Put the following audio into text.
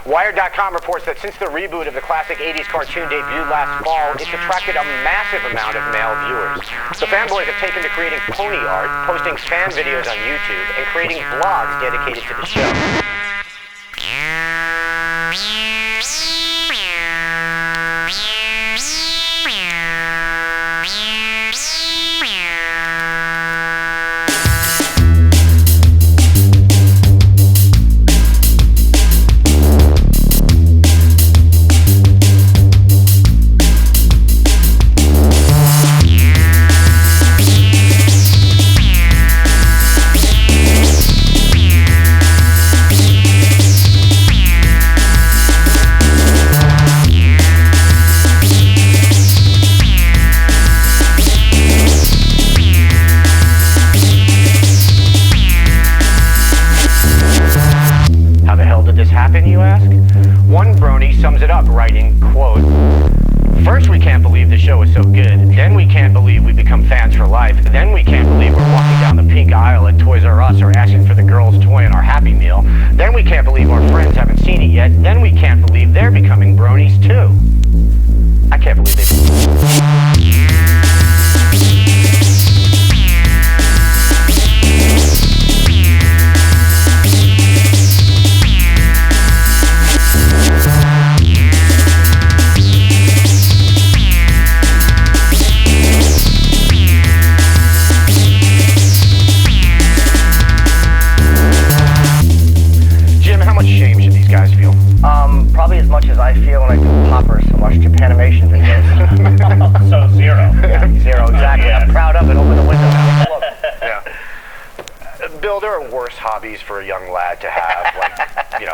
Wired.com reports that since the reboot of the classic 80s cartoon debuted last fall, it's attracted a massive amount of male viewers. The fanboys have taken to creating pony art, posting fan videos on YouTube, and creating blogs dedicated to the show. You ask? One brony sums it up, writing, quote, "First we can't believe the show is so good, then we can't believe we become fans for life, then we can't believe we're walking down the pink aisle at Toys R Us or asking for the girl's toy in our Happy Meal, then we can't believe our friends haven't seen it yet, then we can't believe they're becoming bronies too." I can't believe they... Probably as much as I feel when I do poppers and watch Japanimation videos. So zero. Zero, exactly. Yeah. I'm proud of it. Open the window. Take a look. Yeah. Bill, there are worse hobbies for a young lad to have, like,